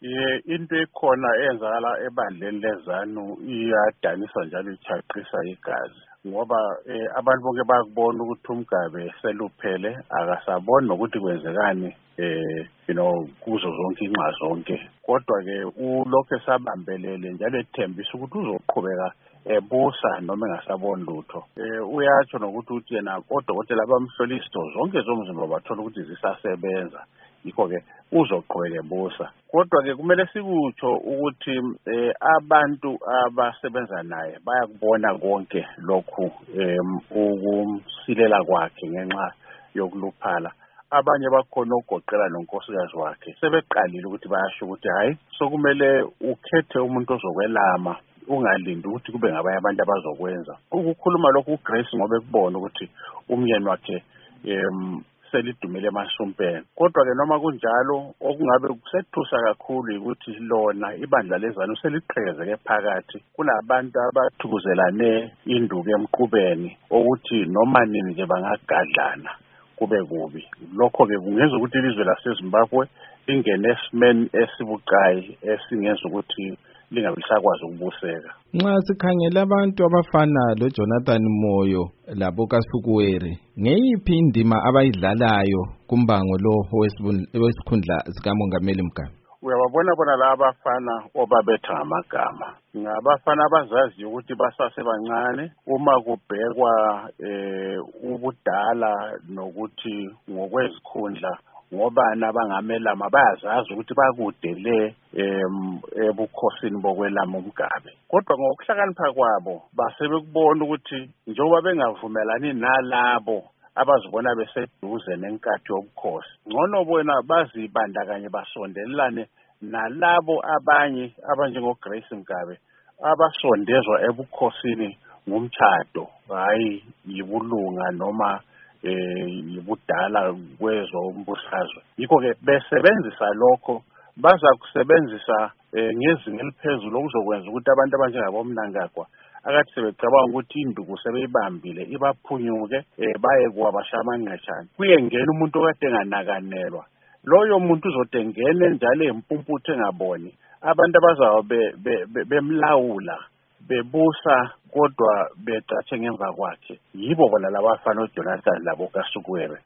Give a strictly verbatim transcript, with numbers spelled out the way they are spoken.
Ye into ekhona eyenzakala ebandleni leZanu iyadanisa njalo ichaqisa igazi ngoba eh, abantu bonke bayakubona ukuthi uMgabe seluphele akasaboni nokuthi kwenzekani eh you know kuzo zonke inxa zonke kodwa ke ulokho esabambelele njalo ethembisa ukuthi uzoqhubeka ebusa noma engasaboni lutho eh uyatsho nokuthi uthi yena odokotela bamhlolisto zonke zomzimba bathola ukuthi zisasebenza yikho ke uzoqhubeka ebusa kodwa ke kumele sikutsho ukuthi eh, abantu abasebenza naye bayakubona konke lokhu em ukumsilela kwakhe ngenxa yokuluphala abanye bakhona ugoqela nonkosikazi wakhe sebeqalile ukuthi bayasho ukuthi hayi sokumele ukhethe umuntu ozokwelama ungalindi ukuthi kube ngabanye abantu abazokwenza ukukhuluma lokhu uGrace ngoba ekubona ukuthi umyeni wakhe em selidumile emasumpeni kodwa ke noma kunjalo okungabe kusethusa kakhulu ukuthi lona ibandla leZanu seliqhekezeke phakathi kunabantu abathukuzelane induku emqubeni ukuthi noma nini nje bangagadlana kube kubi lokho ke kungenza ukuthi ilizwe laseZimbabwe lingene esimeni esibucayi esingenza ukuthi lingabe lisakwazi ukubuseka. Nxa sikhangela abantu abafana loJonathan Moyo labo kaSukuwere ngeyiphi indima abayidlalayo kumbango lo owesikhundla sikaMongameli Mugabe? Uyababona bona laba abafana obabetha ngamagama ngabafana abazazi ukuthi basasebancane uma kubhekwa eh ubudala nokuthi ngokwezikhundla ngobani abangamelama bayazazi ukuthi bakudele em ebukhosini bokwelama uMgabe kodwa ngokuhlakanipha kwabo basebekubona ukuthi njengoba bengavumelani nalabo abazibona beseduze nenkathi yobukhosi ngcono bona bazibandakanye basondelane nalabo abanye abanjengoGrace Mugabe abasondezwa ebukhosini ngumtchado hayi yibulunga noma eh yibudala kwezombusazwe yikho ke besebenzisa lokho baza kusebenzisa ngezinga eliphezulu okuzokwenza ukuthi abantu abanjengabo Mnangagwa akathi sebecabanga ukuthi induku sebeyibambile ibaphunyuke baye kwabashamanqeshana kuyengena umuntu okade enganakanelwa loyo muntu uzotengene njalo empumputhe engaboni abantu abazabe bemlawula bebusa kodwa becatshe ngemva kwakhe yibo bona labafana uJonathan labo kaSukuwere.